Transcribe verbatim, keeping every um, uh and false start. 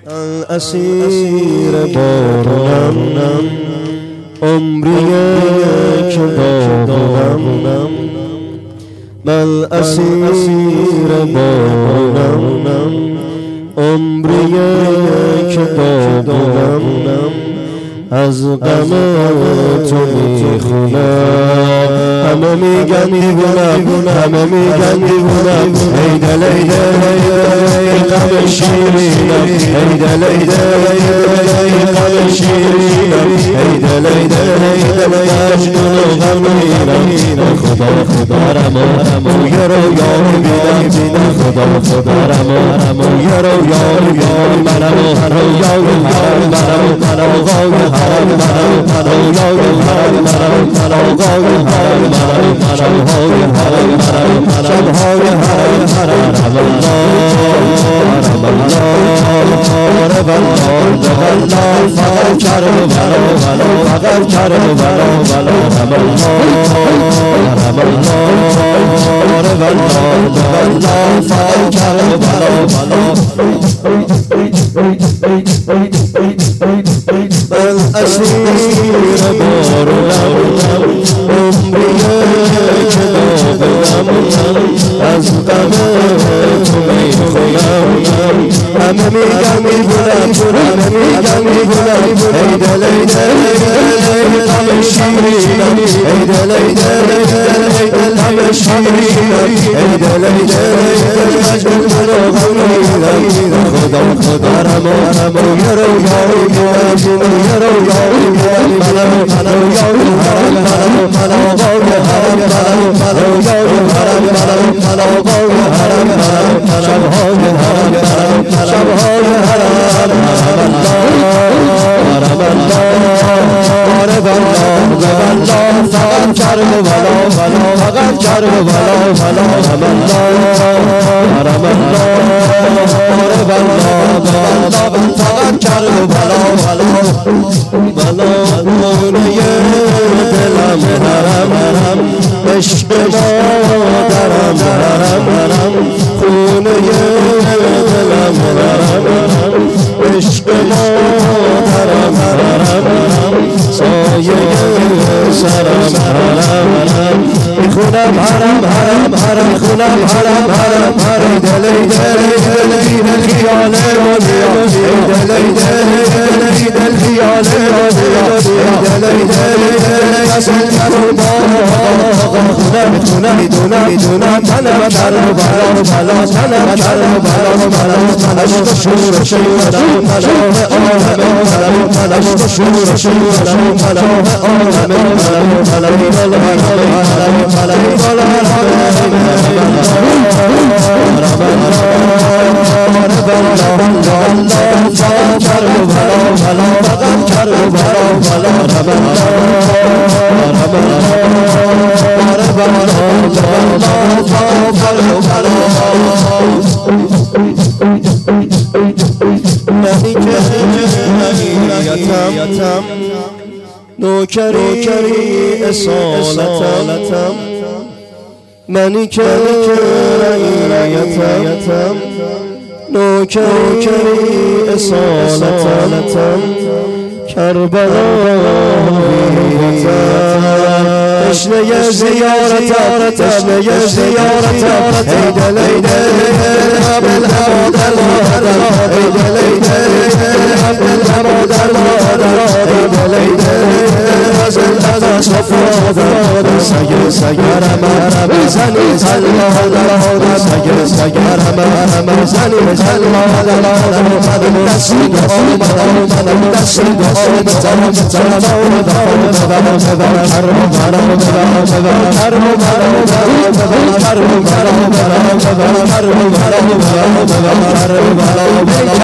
اسیر بارونم عمریه که دادم من اسیر بارونم عمریه که دادم از غم تو میخونم همه میگن دیوونم همه میگن دیوونم ای دل ای دل ای غم شیرینم ای دل ای دل ای غم شیرینم ای دل ای دل ای دل مجنون و غمگینم خدا خدا رما یه رو یار بیدم خدا خدا رما یه رو یار بیدم منم رویای حرم منم منم آقای حرم منم رویای حرم منم منم آقای حرم منم شبهای حرم منم شبهای حرم حرم رب الله رب الله رب الله فقط کرم و بلا بلا فقط کرم و بلا بلا رب الله رب الله رب الله رب الله فقط کرم و بلا بلا من اسیر بارونم عمریه که دادم از غم تو میخونم همه میگن میبونم همه میگن میبونم ای دل ای دل ای غم شیرینم ای دل ای دل ای غم شیرینم ای دل ای دل ای مجنون و غمگینم خدا خدا رما رما یه رو یاری بیدم یه رو یاری بیدم منم منم یاری حرم منم منم آقای حرم منم منم یاری حرم منم منم آقای حرم منم شبهای حرم منم شبهای حرم رب الله رب الله رب الله رب الله فقط کرم و بلا بلا فقط کرم و بلا بلا رب الله رب الله رب الله رب الله فقط کرم و بلا بلا بلا خونه دلم حرم عشق مادرم حرم خونه دلم حرم عشق مادرم حرم سایه سرم حرم میخونم حرم حرم حرم خونم حرم حرم حرم دل ای دل ای دل خیال مادیا دل ای دل ای دل خیال مادیا دل ای دل ای اصل خونم خونم میدونم میدونم تنم در و بلا بلا تنم در و بلا بلا عشق شور شور ملام عالم ملام عشق شور شور ملام عالم ملام ملام نوکری اصالتم منی که رعیتم نوکری اصالتم کربلا هویتم تشنه زیارتم تشنه زیارتم ای دل ای دل بالهوادر مادر ای دل ای دل بالهوادر مادر ای دل ای دل از از صفادر سگ سگرم زنی زلادر سگ سگرم زنی زلادر دست آمد آمد دست آمد زنم زنم آمد